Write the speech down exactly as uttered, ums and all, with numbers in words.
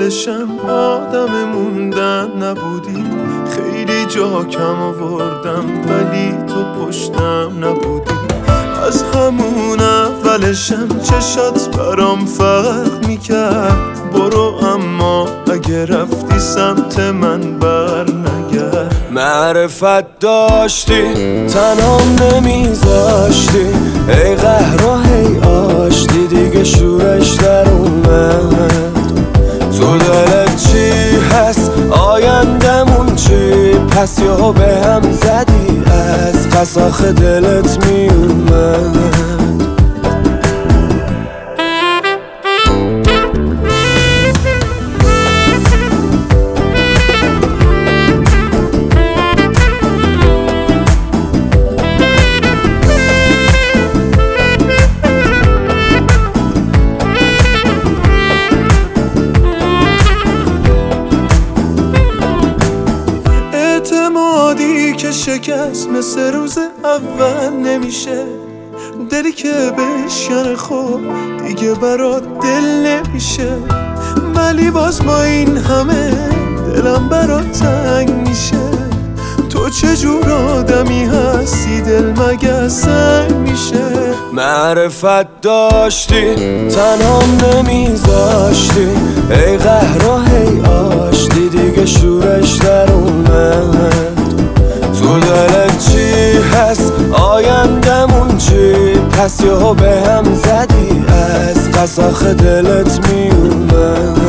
اولشم آدم موندن نبودی، خیلی جا کم آوردم ولی تو پشتم نبودی. از همون اولشم چشات برام فرق میکرد، برو اما اگه رفتی سمت من بر نگرد. معرفت داشتی تنام نمیذاشتی، ای قهر و هی آشتی دیگه شورش در اومد. تو دلت چی هست آیندمون چی، پس یا به هم زدی از قساخ دلت میومد. اعتمادی که شکست مثل روز اول نمیشه، دلی که بشکن خب دیگه برات دل نمیشه. ولی باز با این همه دلم برات تنگ میشه. تو چجور آدمی هستی دل مگه سنگ میشه. معرفت داشتی تنام نمیذاشتی، ای قهر و هی آشتی دیگه شورش در اومد. تو دلت چی هست آیندمون چی، پس یا به هم زدی از قساخ دلت میومد.